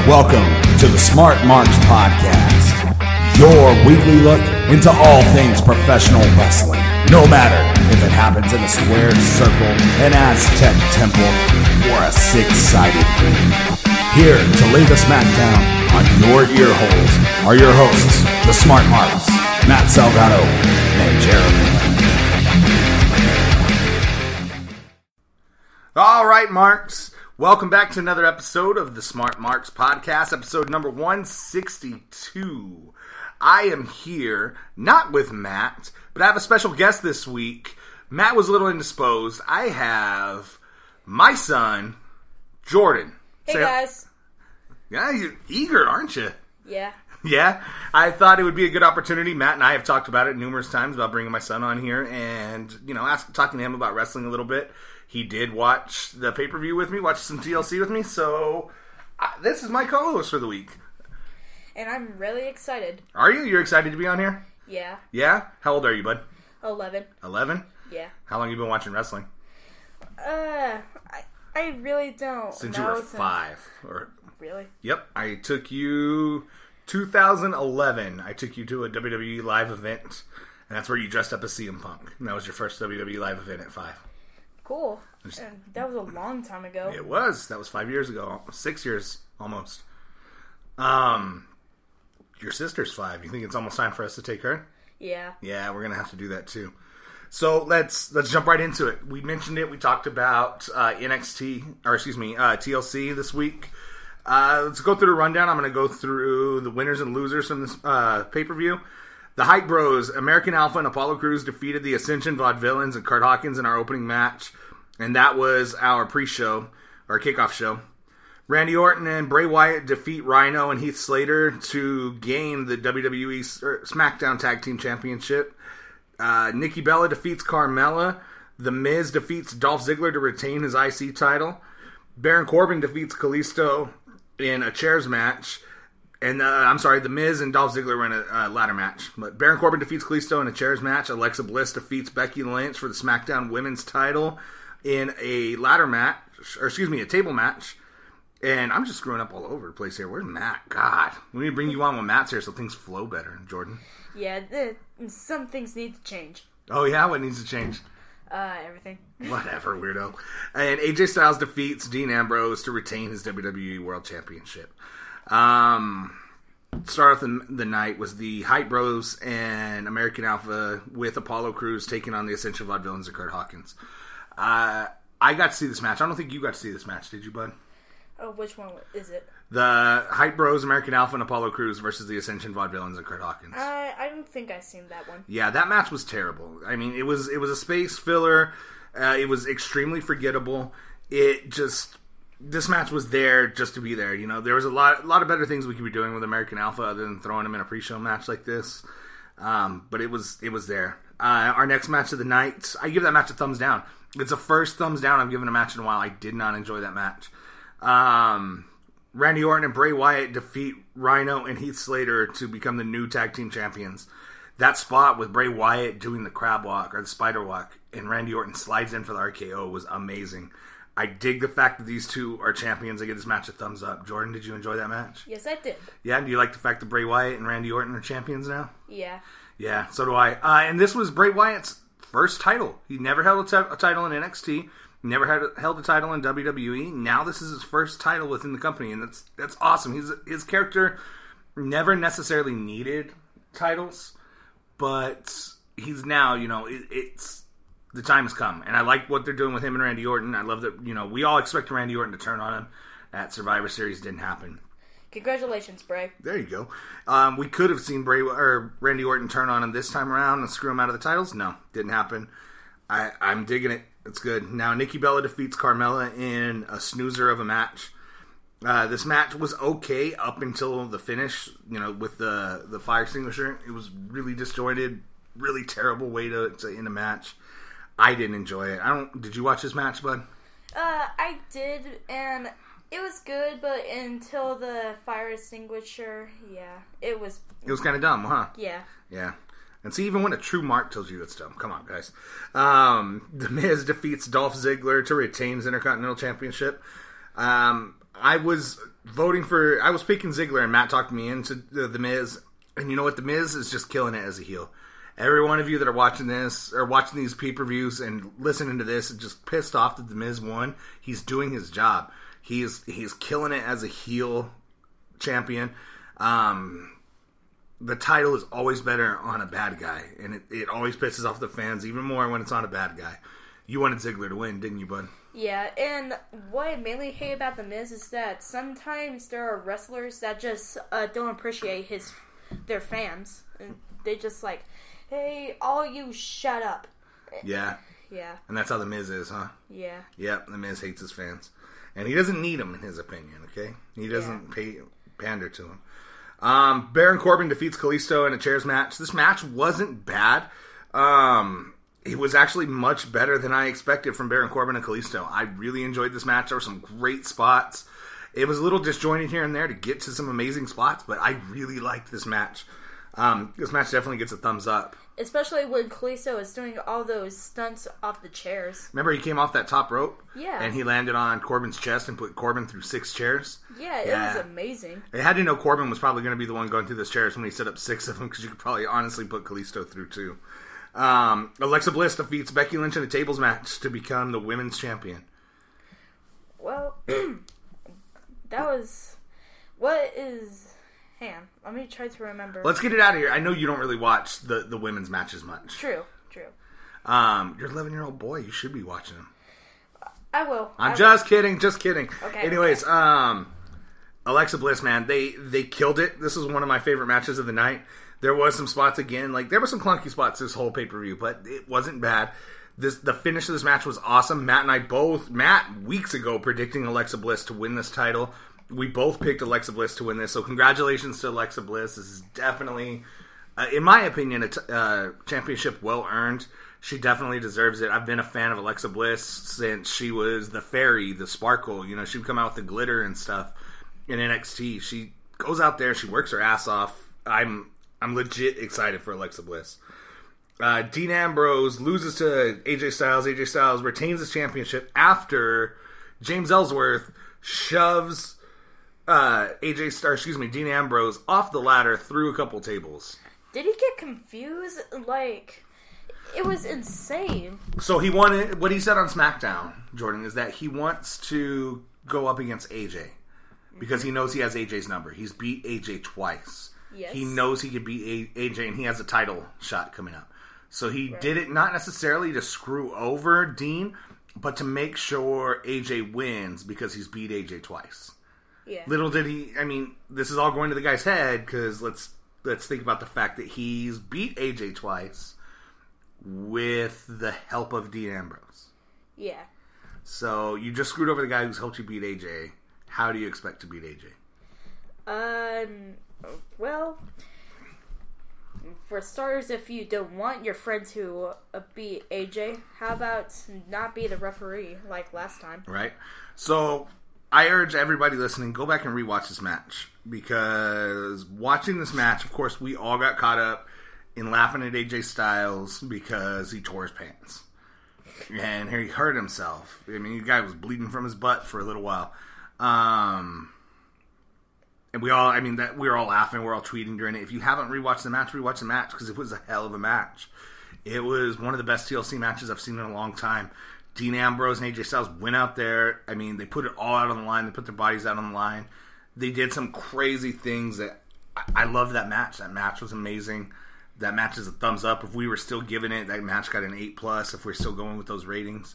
Welcome to the Smart Marks Podcast, your weekly look into all things professional wrestling. No matter if it happens in a square circle, an Aztec temple, or a six-sided ring. Here to lay the smackdown on your ear holes are your hosts, the Smart Marks, Matt Salgado and Jeremy. All right, Marks. Welcome back to another episode of the Smart Marks Podcast, episode number 162. I am here, not with Matt, but I have a special guest this week. Matt was a little indisposed. I have my son, Jordan. Hey, guys. Yeah, you're eager, aren't you? Yeah. Yeah, I thought it would be a good opportunity. Matt and I have talked about it numerous times about bringing my son on here and, talking to him about wrestling a little bit. He did watch the pay-per-view with me, watch some TLC with me, so this is my co-host for the week. And I'm really excited. Are you? You're excited to be on here? Yeah. Yeah? How old are you, bud? 11. 11? Yeah. How long have you been watching wrestling? I really don't Since know. you were 5. Really? Yep. I took you 2011. I took you to a WWE live event, and that's where you dressed up as CM Punk. And that was your first WWE live event at 5. Cool. And that was a long time ago. It was. That was 5 years ago. 6 years, almost. Your sister's 5. You think it's almost time for us to take her? Yeah. Yeah, we're going to have to do that too. So let's jump right into it. We mentioned it. We talked about TLC this week. Let's go through the rundown. I'm going to go through the winners and losers from this pay-per-view. The Hype Bros, American Alpha and Apollo Crews defeated the Ascension Vaudevillains and Curt Hawkins in our opening match. And that was our pre-show, our kickoff show. Randy Orton and Bray Wyatt defeat Rhino and Heath Slater to gain the WWE SmackDown Tag Team Championship. Nikki Bella defeats Carmella. The Miz defeats Dolph Ziggler to retain his IC title. Baron Corbin defeats Kalisto in a chairs match. And, The Miz and Dolph Ziggler were in a ladder match. But Baron Corbin defeats Kalisto in a chairs match. Alexa Bliss defeats Becky Lynch for the SmackDown Women's title in a a table match. And I'm just screwing up all over the place here. Where's Matt? God. We need to bring you on when Matt's here so things flow better, Jordan. Yeah, some things need to change. Oh, yeah? What needs to change? Everything. Whatever, weirdo. And AJ Styles defeats Dean Ambrose to retain his WWE World Championship. Start off the night was the Hype Bros and American Alpha with Apollo Crews taking on the Ascension Vaudevillains and Curt Hawkins. I got to see this match. I don't think you got to see this match, did you, bud? Oh, which one is it? The Hype Bros, American Alpha, and Apollo Crews versus the Ascension Vaudevillains and Curt Hawkins. I don't think I've seen that one. Yeah, that match was terrible. I mean, it was a space filler. It was extremely forgettable. This match was there just to be there. You know, there was a lot of better things we could be doing with American Alpha other than throwing them in a pre-show match like this. But it was there. Our next match of the night, I give that match a thumbs down. It's the first thumbs down I've given a match in a while. I did not enjoy that match. Randy Orton and Bray Wyatt defeat Rhino and Heath Slater to become the new tag team champions. That spot with Bray Wyatt doing the crab walk or the spider walk and Randy Orton slides in for the RKO was amazing. I dig the fact that these two are champions. I give this match a thumbs up. Jordan, did you enjoy that match? Yes, I did. Yeah, do you like the fact that Bray Wyatt and Randy Orton are champions now? Yeah. Yeah, so do I. And this was Bray Wyatt's first title. He never held a title in NXT. Never held a title in WWE. Now this is his first title within the company, and that's awesome. His character never necessarily needed titles, but he's now, it's the time has come, and I like what they're doing with him and Randy Orton. I love that, we all expect Randy Orton to turn on him at Survivor Series. Didn't happen. Congratulations, Bray. There you go. We could have seen Randy Orton turn on him this time around and screw him out of the titles. No, didn't happen. I'm digging it. It's good. Now, Nikki Bella defeats Carmella in a snoozer of a match. This match was okay up until the finish, with the fire extinguisher. It was really disjointed, really terrible way to end a match. I didn't enjoy it. Did you watch this match, bud? I did, and it was good, but until the fire extinguisher, yeah, it was... It was kind of dumb, huh? Yeah. Yeah. And see, even when a true mark tells you it's dumb. Come on, guys. The Miz defeats Dolph Ziggler to retain his Intercontinental Championship. I was picking Ziggler, and Matt talked me into The Miz. And you know what? The Miz is just killing it as a heel. Every one of you that are watching this, or watching these pay-per-views and listening to this, is just pissed off that The Miz won. He's doing his job. He's killing it as a heel champion. The title is always better on a bad guy, and it always pisses off the fans even more when it's on a bad guy. You wanted Ziggler to win, didn't you, bud? Yeah, and what I mainly hate about The Miz is that sometimes there are wrestlers that just don't appreciate their fans. And they just like, hey, all you shut up. Yeah. Yeah. And that's how The Miz is, huh? Yeah. Yep, The Miz hates his fans. And he doesn't need them, in his opinion, okay? He doesn't pander to him. Baron Corbin defeats Kalisto in a chairs match. This match wasn't bad. It was actually much better than I expected from Baron Corbin and Kalisto. I really enjoyed this match. There were some great spots. It was a little disjointed here and there to get to some amazing spots, but I really liked this match. This match definitely gets a thumbs up. Especially when Kalisto is doing all those stunts off the chairs. Remember he came off that top rope? Yeah. And he landed on Corbin's chest and put Corbin through 6 chairs? Yeah, it was amazing. They had to know Corbin was probably going to be the one going through those chairs when he set up 6 of them, because you could probably honestly put Kalisto through 2. Alexa Bliss defeats Becky Lynch in a tables match to become the women's champion. Well, that was... What is... Hang on, let me try to remember. Let's get it out of here. I know you don't really watch the women's matches much. True. You're an 11-year-old boy. You should be watching them. I will. I'm just kidding. Okay. Anyways, Alexa Bliss, man, they killed it. This was one of my favorite matches of the night. There was some spots again, like there were some clunky spots this whole pay-per-view, but it wasn't bad. The finish of this match was awesome. Matt and I weeks ago predicting Alexa Bliss to win this title. We both picked Alexa Bliss to win this, so congratulations to Alexa Bliss. This is definitely, in my opinion, a championship well-earned. She definitely deserves it. I've been a fan of Alexa Bliss since she was the fairy, the sparkle. You know, she'd come out with the glitter and stuff in NXT. She goes out there, she works her ass off. I'm legit excited for Alexa Bliss. Dean Ambrose loses to AJ Styles. AJ Styles retains his championship after James Ellsworth shoves Dean Ambrose off the ladder through a couple tables. Did he get confused? Like, it was insane. So he wanted, what he said on SmackDown, Jordan, is that he wants to go up against AJ because he knows he has AJ's number. He's beat AJ twice. Yes. He knows he could beat AJ, and he has a title shot coming up. So he did it not necessarily to screw over Dean, but to make sure AJ wins because he's beat AJ twice. Yeah. Little did he, I mean, this is all going to the guy's head because let's think about the fact that he's beat AJ twice with the help of Dean Ambrose. Yeah. So you just screwed over the guy who's helped you beat AJ. How do you expect to beat AJ? Well, for starters, if you don't want your friend to beat AJ, how about not be the referee like last time? Right. So I urge everybody listening, go back and rewatch this match, because watching this match, of course, we all got caught up in laughing at AJ Styles because he tore his pants. And he hurt himself. I mean, the guy was bleeding from his butt for a little while. And we were all laughing, we're all tweeting during it. If you haven't rewatched the match, rewatch the match, because it was a hell of a match. It was one of the best TLC matches I've seen in a long time. Dean Ambrose and AJ Styles went out there. I mean, they put it all out on the line. They put their bodies out on the line. They did some crazy things that I loved that match. That match was amazing. That match is a thumbs up. If we were still giving it, that match got an 8+, if we're still going with those ratings.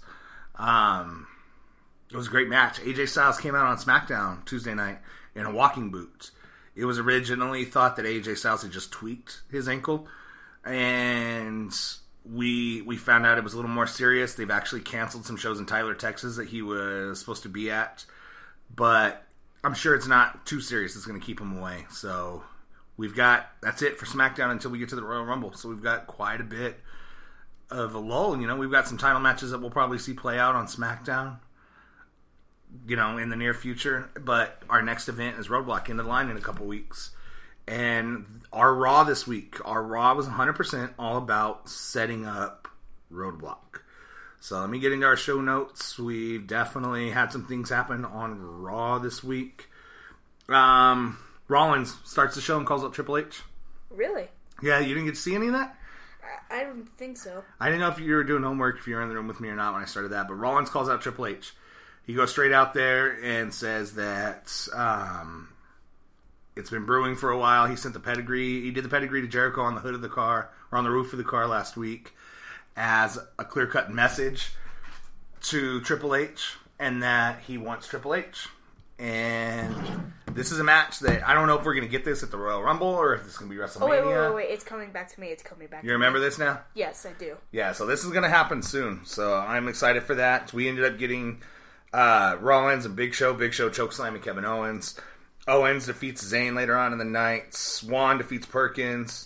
It was a great match. AJ Styles came out on SmackDown Tuesday night in a walking boot. It was originally thought that AJ Styles had just tweaked his ankle, and we found out it was a little more serious. They've actually canceled some shows in Tyler, Texas that he was supposed to be at, but I'm sure it's not too serious. It's going to keep him away. So that's it for SmackDown until we get to the Royal Rumble. So we've got quite a bit of a lull. You know, we've got some title matches that we'll probably see play out on SmackDown, you know, in the near future. But our next event is Roadblock, into the line in a couple weeks. And our Raw was 100% all about setting up Roadblock. So let me get into our show notes. We've definitely had some things happen on Raw this week. Rollins starts the show and calls out Triple H. Really? Yeah, you didn't get to see any of that? I don't think so. I didn't know if you were doing homework, if you were in the room with me or not when I started that, but Rollins calls out Triple H. He goes straight out there and says that it's been brewing for a while. He sent the pedigree. He did the pedigree to Jericho on the hood of the car, or on the roof of the car last week, as a clear-cut message to Triple H, and that he wants Triple H. And this is a match that I don't know if we're going to get this at the Royal Rumble or if this is going to be WrestleMania. Oh, wait. It's coming back to me. You remember this now? Yes, I do. Yeah, so this is going to happen soon. So I'm excited for that. We ended up getting Rollins and Big Show. Big Show chokeslamming Kevin Owens. Owens defeats Zayn later on in the night. Swan defeats Perkins.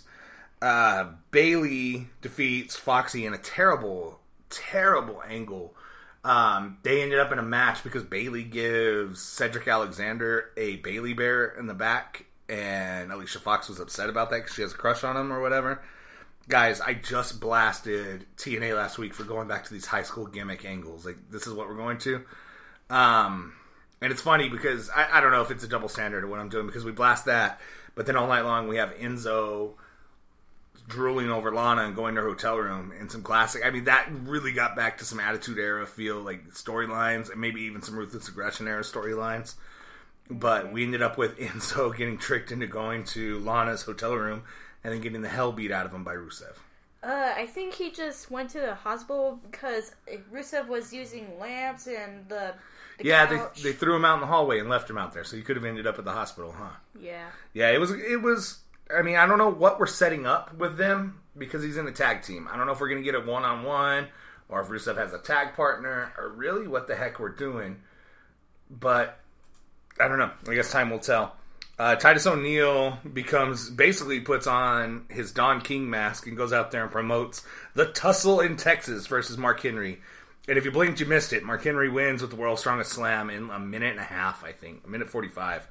Bayley defeats Foxy in a terrible, terrible angle. They ended up in a match because Bayley gives Cedric Alexander a Bayley bear in the back, and Alicia Fox was upset about that because she has a crush on him or whatever. Guys, I just blasted TNA last week for going back to these high school gimmick angles. Like, this is what we're going to. And it's funny because I don't know if it's a double standard or what I'm doing because we blast that, but then all night long we have Enzo drooling over Lana and going to her hotel room and some classic. I mean, that really got back to some Attitude Era feel, like storylines, and maybe even some Ruthless Aggression Era storylines. But we ended up with Enzo getting tricked into going to Lana's hotel room and then getting the hell beat out of him by Rusev. I think he just went to the hospital because Rusev was using lamps and the couch. They threw him out in the hallway and left him out there, so he could have ended up at the hospital, huh? Yeah. Yeah, it was. I mean, I don't know what we're setting up with them because he's in a tag team. I don't know if we're going to get a one-on-one or if Rusev has a tag partner or really what the heck we're doing. But I don't know. I guess time will tell. Titus O'Neil puts on his Don King mask and goes out there and promotes the Tussle in Texas versus Mark Henry. And if you blinked, you missed it. Mark Henry wins with the World's Strongest Slam in a minute and a half, I think. A minute 45.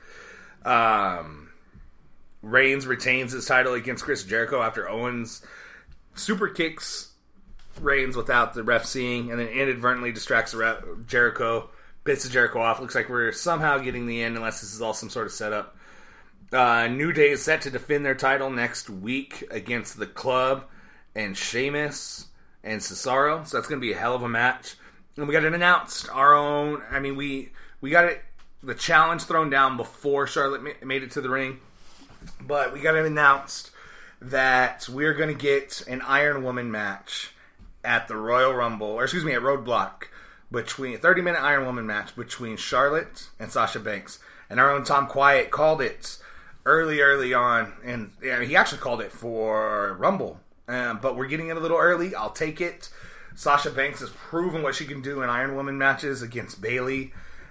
Reigns retains his title against Chris Jericho after Owens super kicks Reigns without the ref seeing, and then inadvertently distracts Jericho, pisses Jericho off. Looks like we're somehow getting the end, unless this is all some sort of setup. New Day is set to defend their title next week against The Club and Sheamus and Cesaro, so that's going to be a hell of a match. And we got it announced. We got the challenge thrown down before Charlotte made it to the ring. But we got it announced that we're going to get an Iron Woman match at the Royal Rumble, at Roadblock, between a 30-minute Iron Woman match between Charlotte and Sasha Banks. And our own Tom Quiet called it early on, and he actually called it for Rumble. But we're getting it a little early. I'll take it. Sasha Banks has proven what she can do in Iron Woman matches against Bayley.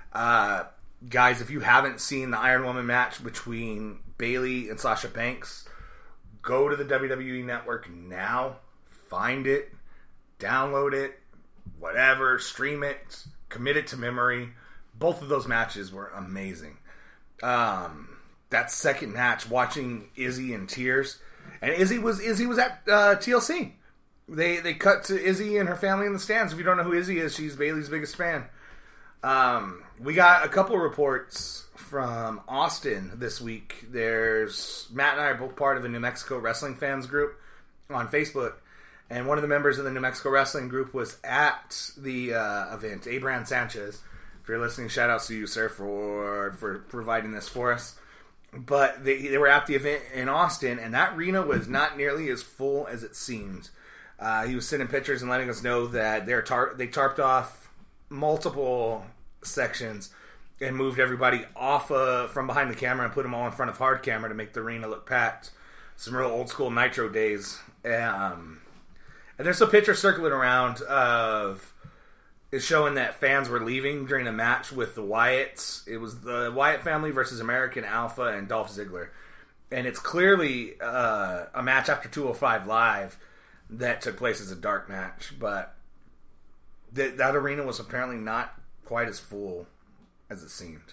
Guys, if you haven't seen the Iron Woman match between Bayley and Sasha Banks, go to the WWE Network now, find it, download it, whatever, stream it, commit it to memory. Both of those matches were amazing. That second match, watching Izzy in tears, and Izzy was at TLC. They cut to Izzy and her family in the stands. If you don't know who Izzy is, she's Bayley's biggest fan. We got a couple of reports from Austin this week. Matt and I are both part of the New Mexico Wrestling Fans group on Facebook, and one of the members of the New Mexico Wrestling group was at the event. Abraham Sanchez, if you're listening, shout outs to you, sir, for providing this for us. But they were at the event in Austin, and that arena was not nearly as full as it seemed. He was sending pictures and letting us know that they tarped off multiple sections and moved everybody off from behind the camera and put them all in front of hard camera to make the arena look packed. Some real old school Nitro days. And there's a picture circling around of it showing that fans were leaving during a match with the Wyatts. It was the Wyatt family versus American Alpha and Dolph Ziggler. And it's clearly a match after 205 Live that took place as a dark match, but that arena was apparently not quite as full as it seemed.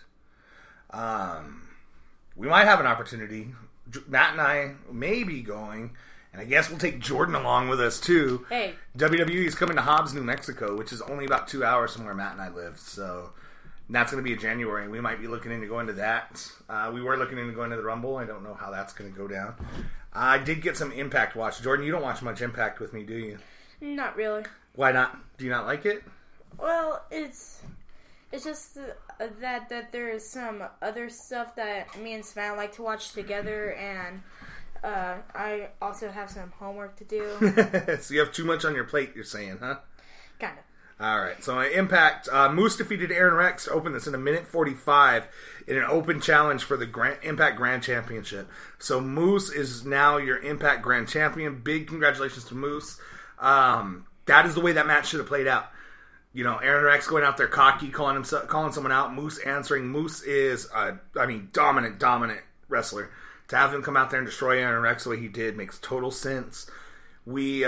We might have an opportunity. Matt and I may be going And I guess we'll take Jordan along with us, too. Hey. WWE is coming to Hobbs, New Mexico, which is only about 2 hours from where Matt and I live. So that's going to be in January. We might be looking into going to that. We were looking into going to the Rumble. I don't know how that's going to go down. I did get some Impact watch. Jordan, you don't watch much Impact with me, do you? Not really. Why not? Do you not like it? Well, it's just that there is some other stuff that me and Savannah like to watch together, and I also have some homework to do. So you have too much on your plate, you're saying, huh? Kind of. All right, so Impact, Moose defeated Aaron Rex to open this in 1:45 in an open challenge for the Impact Grand Championship. So Moose is now your Impact Grand Champion. Big congratulations to Moose. That is the way that match should have played out. You know, Aaron Rex going out there cocky, calling someone out. Moose answering. Moose is, dominant wrestler. To have him come out there and destroy Aaron Rex the way he did makes total sense. We've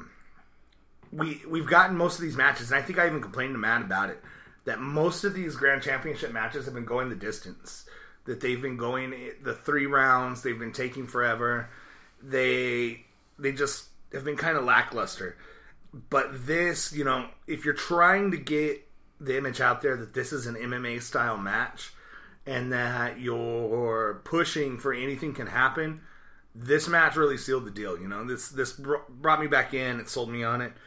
gotten most of these matches, and I think I even complained to Matt about it, that most of these Grand Championship matches have been going the distance. That they've been going the 3 rounds, they've been taking forever. They just have been kind of lackluster. But this, you know, if you're trying to get the image out there that this is an MMA style match and that you're pushing for anything can happen, this match really sealed the deal. You know, this brought me back in. It sold me on it.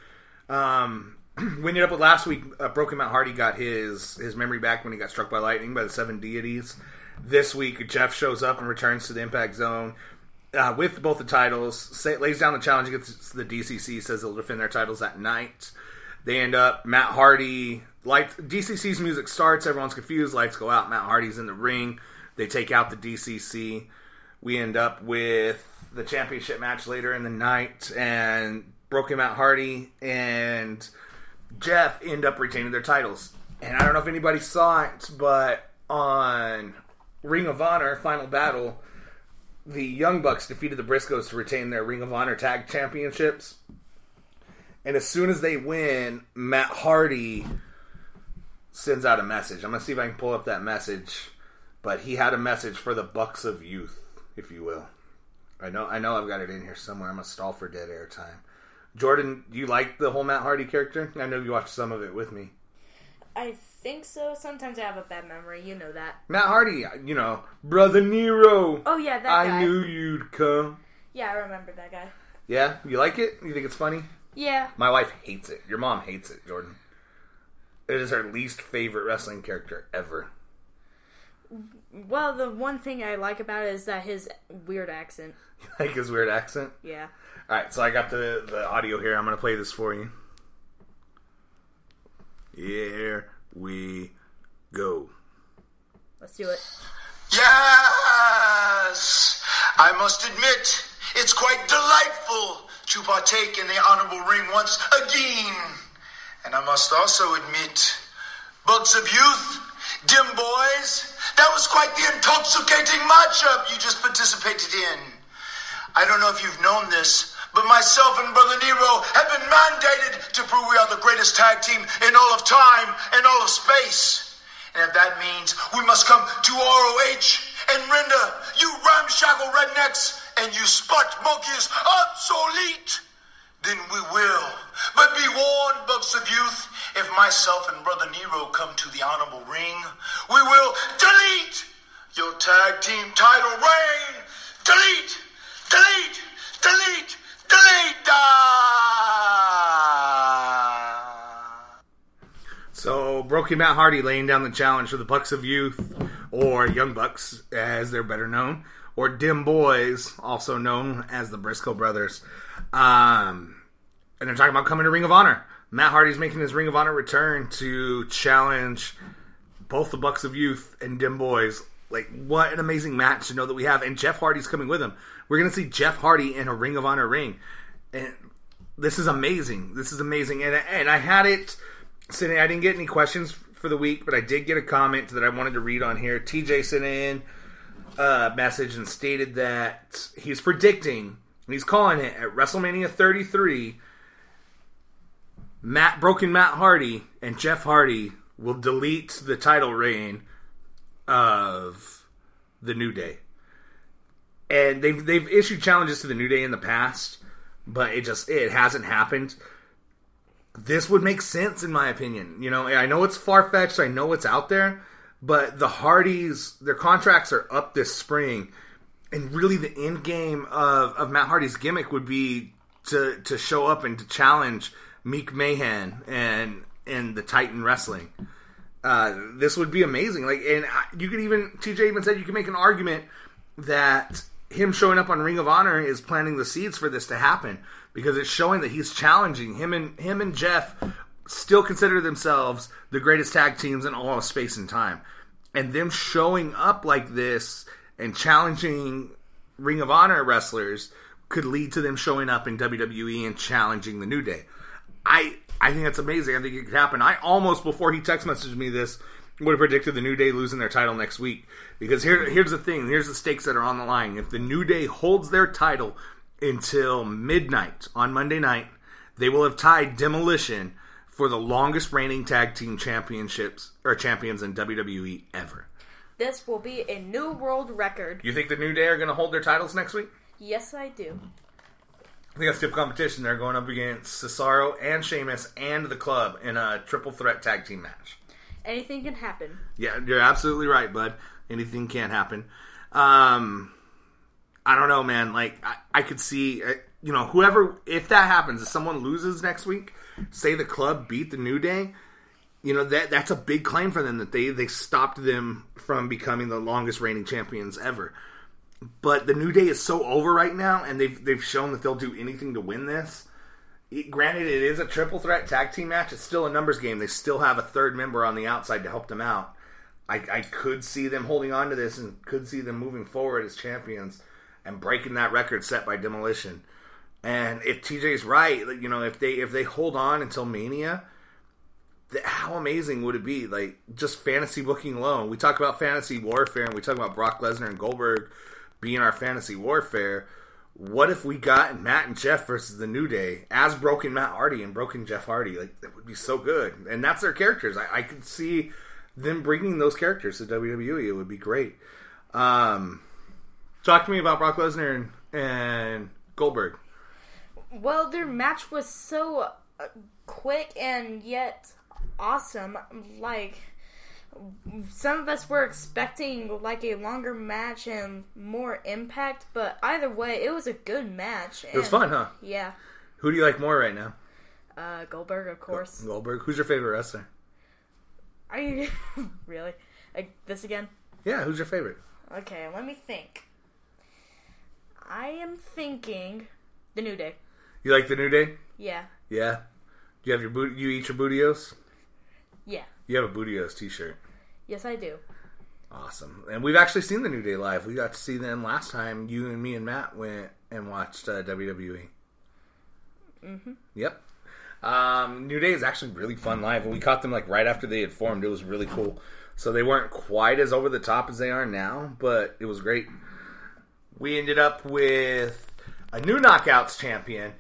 We ended up with last week, Broken Matt Hardy got his memory back when he got struck by lightning by the 7 deities. This week, Jeff shows up and returns to the Impact Zone with both the titles, lays down the challenge against the DCC, says they'll defend their titles that night. They end up, Matt Hardy, DCC's music starts, everyone's confused, lights go out, Matt Hardy's in the ring, they take out the DCC. We end up with the championship match later in the night, and Broken Matt Hardy and Jeff end up retaining their titles. And I don't know if anybody saw it, but on Ring of Honor Final Battle, the Young Bucks defeated the Briscoes to retain their Ring of Honor Tag Championships. And as soon as they win, Matt Hardy sends out a message. I'm going to see if I can pull up that message. But he had a message for the Bucks of Youth, if you will. I know I've got it in here somewhere. I'm going to stall for dead air time. Jordan, do you like the whole Matt Hardy character? I know you watched some of it with me. I think so. Sometimes I have a bad memory. You know that. Matt Hardy, you know, Brother Nero. Oh, yeah, that guy. I knew you'd come. Yeah, I remember that guy. Yeah? You like it? You think it's funny? Yeah. My wife hates it. Your mom hates it, Jordan. It is her least favorite wrestling character ever. Well, the one thing I like about it is that his weird accent. You like his weird accent? Yeah. Alright, so I got the audio here. I'm going to play this for you. Here we go. Let's do it. Yes! I must admit, it's quite delightful to partake in the honorable ring once again. And I must also admit, Bucks of Youth, Dim Boys, that was quite the intoxicating matchup you just participated in. I don't know if you've known this, but myself and Brother Nero have been mandated to prove we are the greatest tag team in all of time and all of space. And if that means we must come to ROH and render you ramshackle rednecks and you spot monkeys obsolete, then we will. But be warned, Bucks of Youth, if myself and Brother Nero come to the honorable ring, we will delete your tag team title reign. Delete, delete, delete, delete. So, Broken Matt Hardy laying down the challenge for the Bucks of Youth, or Young Bucks, as they're better known, or Dim Boys, also known as the Briscoe Brothers. And they're talking about coming to Ring of Honor. Matt Hardy's making his Ring of Honor return to challenge both the Bucks of Youth and Dim Boys. Like, what an amazing match to know that we have. And Jeff Hardy's coming with him. We're going to see Jeff Hardy in a Ring of Honor ring. And this is amazing. This is amazing. And I had it sitting. I didn't get any questions for the week, but I did get a comment that I wanted to read on here. TJ sent in a message and stated that he's predicting, and he's calling it, at WrestleMania 33, Broken Matt Hardy and Jeff Hardy will delete the title reign of the New Day. And they've issued challenges to the New Day in the past, but it hasn't happened. This would make sense, in my opinion. You know, I know it's far-fetched, I know it's out there, but the Hardys, their contracts are up this spring, and really the end game of Matt Hardy's gimmick would be to show up and to challenge Meek Mayhem and the Titan Wrestling. This would be amazing. Like, and you could even, TJ even said you could make an argument that him showing up on Ring of Honor is planting the seeds for this to happen, because it's showing that he's challenging him and Jeff still consider themselves the greatest tag teams in all of space and time, and them showing up like this and challenging Ring of Honor wrestlers could lead to them showing up in WWE and challenging the New Day. I think that's amazing. I think it could happen. I almost, before he text messaged me this, would have predicted the New Day losing their title next week. Because here's the thing. Here's the stakes that are on the line. If the New Day holds their title until midnight on Monday night, they will have tied Demolition for the longest reigning tag team champions in WWE ever. This will be a new world record. You think the New Day are going to hold their titles next week? Yes, I do. I think that's stiff competition. They're going up against Cesaro and Sheamus and the Club in a triple threat tag team match. Anything can happen. Yeah, you're absolutely right, bud. Anything can happen. I don't know, man. Like, I could see, whoever, if that happens, if someone loses next week, say the Club beat the New Day, that's a big claim for them, that they stopped them from becoming the longest reigning champions ever. But the New Day is so over right now, and they've shown that they'll do anything to win this. Granted, it is a triple threat tag team match. It's still a numbers game. They still have a third member on the outside to help them out. I could see them holding on to this, and could see them moving forward as champions and breaking that record set by Demolition. And if TJ's right, if they hold on until Mania, how amazing would it be? Like, just fantasy booking alone. We talk about fantasy warfare, and we talk about Brock Lesnar and Goldberg being our fantasy warfare. What if we got Matt and Jeff versus the New Day as broken Matt Hardy and broken Jeff Hardy? Like, that would be so good. And that's their characters. I could see them bringing those characters to WWE. It would be great. Talk to me about Brock Lesnar and Goldberg. Well, their match was so quick and yet awesome. Like, some of us were expecting like a longer match and more impact, but either way, it was a good match. It was fun, huh? Yeah. Who do you like more right now? Goldberg, of course. Goldberg. Who's your favorite wrestler? Are you really? Like this again? Yeah, who's your favorite? Okay, let me think. I am thinking the New Day. You like the New Day? Yeah. Yeah. Do you have you eat your Bootios? Yeah. You have a Bootios t-shirt. Yes, I do. Awesome. And we've actually seen the New Day live. We got to see them last time. You and me and Matt went and watched WWE. Mm-hmm. Yep. New Day is actually really fun live. And we caught them like right after they had formed. It was really cool. So they weren't quite as over the top as they are now, but it was great. We ended up with a new Knockouts champion.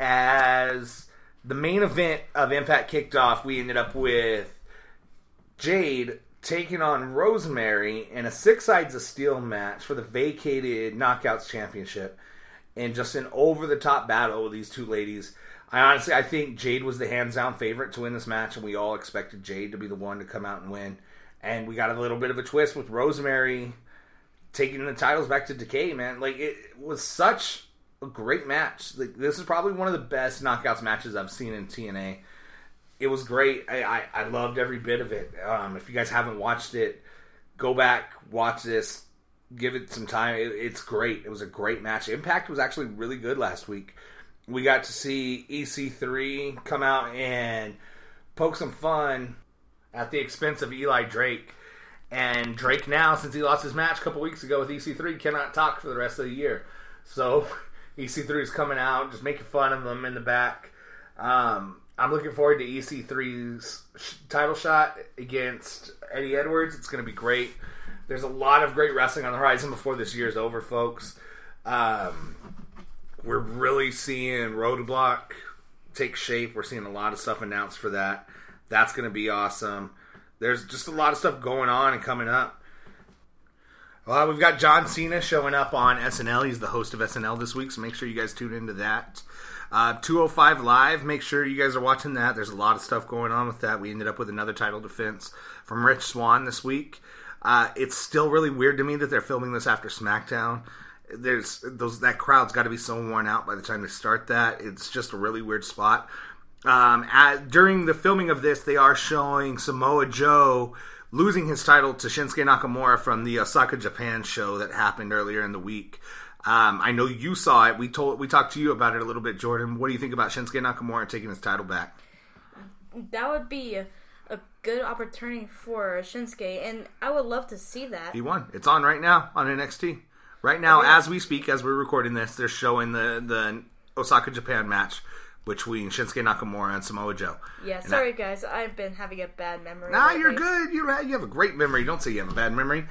As the main event of Impact kicked off, we ended up with Jade taking on Rosemary in a 6 Sides of Steel match for the vacated Knockouts Championship. And just an over-the-top battle with these two ladies. I think Jade was the hands-down favorite to win this match, and we all expected Jade to be the one to come out and win. And we got a little bit of a twist with Rosemary taking the titles back to Decay, man. Like, it was such a great match. Like, this is probably one of the best Knockouts matches I've seen in TNA. It was great. I loved every bit of it. If you guys haven't watched it, go back, watch this, give it some time. It's great. It was a great match. Impact was actually really good last week. We got to see EC3 come out and poke some fun at the expense of Eli Drake. And Drake now, since he lost his match a couple weeks ago with EC3, cannot talk for the rest of the year. So EC3 is coming out, just making fun of them in the back. I'm looking forward to EC3's title shot against Eddie Edwards. It's going to be great. There's a lot of great wrestling on the horizon before this year's over, folks. We're really seeing Roadblock take shape. We're seeing a lot of stuff announced for that. That's going to be awesome. There's just a lot of stuff going on and coming up. Well, we've got John Cena showing up on SNL. He's the host of SNL this week, so make sure you guys tune into that. 205 Live, make sure you guys are watching that. There's a lot of stuff going on with that. We ended up with another title defense from Rich Swann this week. It's still really weird to me that they're filming this after SmackDown. That crowd's got to be so worn out by the time they start that. It's just a really weird spot. During the filming of this, they are showing Samoa Joe losing his title to Shinsuke Nakamura from the Osaka, Japan show that happened earlier in the week. I know you saw it. We talked to you about it a little bit, Jordan. What do you think about Shinsuke Nakamura taking his title back? That would be a good opportunity for Shinsuke, and I would love to see that. He won. It's on right now on NXT. Right now, as we speak, as we're recording this, they're showing the Osaka, Japan match between Shinsuke Nakamura and Samoa Joe. Yeah, sorry guys, I've been having a bad memory. Nah, you're good. You have a great memory. Don't say you have a bad memory.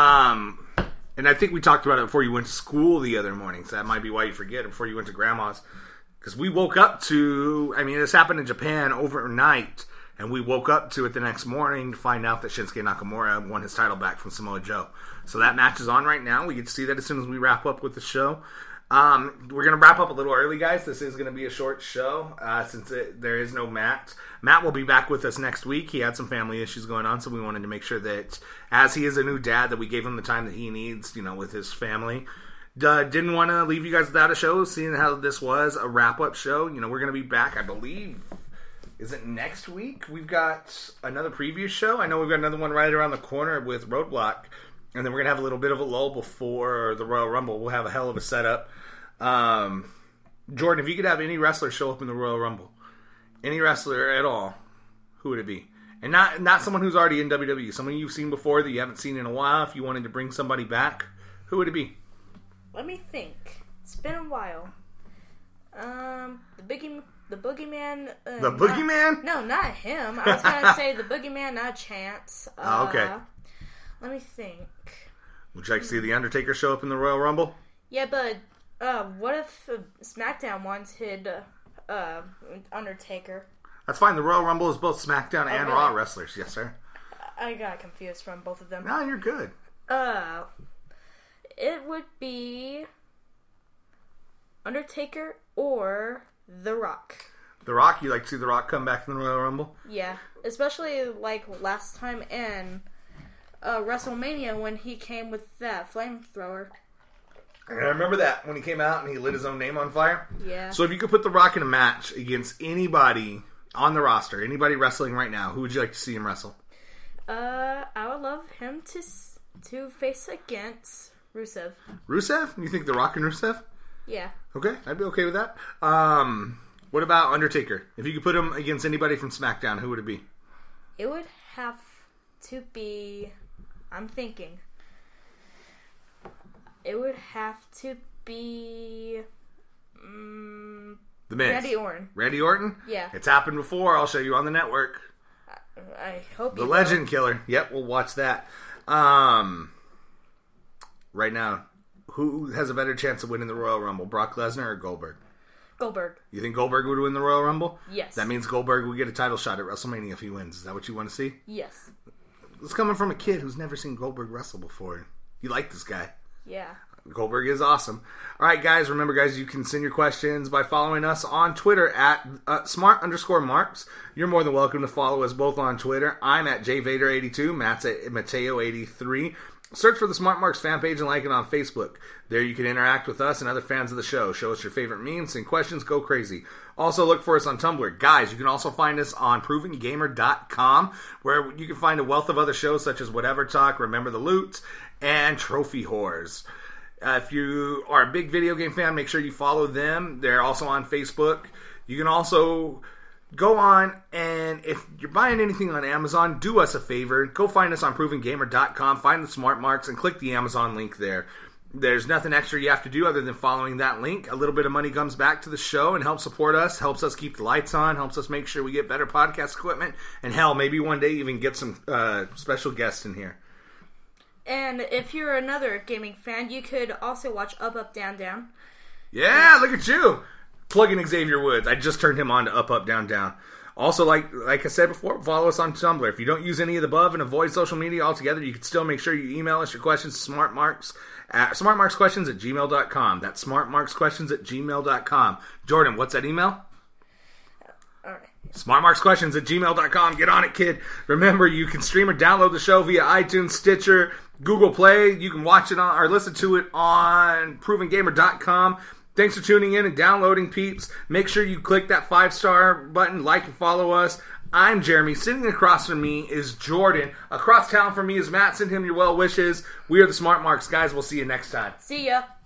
And I think we talked about it before you went to school the other morning, so that might be why you forget it before you went to Grandma's. Because we woke up to, this happened in Japan overnight, and we woke up to it the next morning to find out that Shinsuke Nakamura won his title back from Samoa Joe. So that match is on right now. We get to see that as soon as we wrap up with the show. We're going to wrap up a little early, guys. This is going to be a short show since there is no Matt. Matt will be back with us next week. He had some family issues going on, so we wanted to make sure that as he is a new dad, that we gave him the time that he needs, with his family. Didn't want to leave you guys without a show, seeing how this was a wrap-up show. We're going to be back, I believe. Is it next week? We've got another preview show. I know we've got another one right around the corner with Roadblock. And then we're going to have a little bit of a lull before the Royal Rumble. We'll have a hell of a setup. Jordan, if you could have any wrestler show up in the Royal Rumble, any wrestler at all, who would it be? And not someone who's already in WWE. Someone you've seen before that you haven't seen in a while. If you wanted to bring somebody back, who would it be? Let me think. It's been a while. The Boogeyman. The Boogeyman? No, not him. I was going to say the Boogeyman, not Chance. Okay. Let me think. Would you like to see The Undertaker show up in the Royal Rumble? Yeah, but what if SmackDown wanted Undertaker? That's fine. The Royal Rumble is both SmackDown and Raw wrestlers. Yes, sir. I got confused from both of them. No, you're good. It would be Undertaker or The Rock. The Rock? You like to see The Rock come back in the Royal Rumble? Yeah. Especially like last time in WrestleMania when he came with that flamethrower. And I remember that when he came out and he lit his own name on fire. Yeah. So if you could put The Rock in a match against anybody on the roster, anybody wrestling right now, who would you like to see him wrestle? I would love him to face against Rusev. Rusev? You think The Rock and Rusev? Yeah. Okay, I'd be okay with that. What about Undertaker? If you could put him against anybody from SmackDown, who would it be? It would have to be... I'm thinking. It would have to be... The Miz. Randy Orton. Randy Orton? Yeah. It's happened before. I'll show you on the network. I hope The Legend Killer. Yep, we'll watch that. Right now, who has a better chance of winning the Royal Rumble? Brock Lesnar or Goldberg? Goldberg. You think Goldberg would win the Royal Rumble? Yes. That means Goldberg will get a title shot at WrestleMania if he wins. Is that what you want to see? Yes. It's coming from a kid who's never seen Goldberg wrestle before. You like this guy. Yeah. Goldberg is awesome. All right, guys. Remember, guys, you can send your questions by following us on Twitter at smart_marks. You're more than welcome to follow us both on Twitter. I'm at jvader82. Matt's at Mateo83. Search for the Smart Marks fan page and like it on Facebook. There you can interact with us and other fans of the show. Show us your favorite memes, send questions, go crazy. Also look for us on Tumblr. Guys, you can also find us on provengamer.com, where you can find a wealth of other shows such as Whatever Talk, Remember the Loot, and Trophy Whores. If you are a big video game fan, make sure you follow them. They're also on Facebook. You can also go on, and if you're buying anything on Amazon, do us a favor. Go find us on provengamer.com, find the Smart Marks, and click the Amazon link there. There's nothing extra you have to do other than following that link. A little bit of money comes back to the show and helps support us, helps us keep the lights on, helps us make sure we get better podcast equipment, and hell, maybe one day even get some special guests in here. And if you're another gaming fan, you could also watch Up, Up, Down, Down. Yeah, look at you. Plugging Xavier Woods. I just turned him on to Up, Up, Down, Down. Also, like I said before, follow us on Tumblr. If you don't use any of the above and avoid social media altogether, you can still make sure you email us your questions to smartmarksquestions@gmail.com. That's smartmarksquestions@gmail.com. Jordan, what's that email? All right. smartmarksquestions@gmail.com. Get on it, kid. Remember, you can stream or download the show via iTunes, Stitcher, Google Play. You can watch it on or listen to it on provengamer.com. Thanks for tuning in and downloading, peeps. Make sure you click that 5-star button, like and follow us. I'm Jeremy. Sitting across from me is Jordan. Across town from me is Matt. Send him your well wishes. We are the Smart Marks, guys. We'll see you next time. See ya.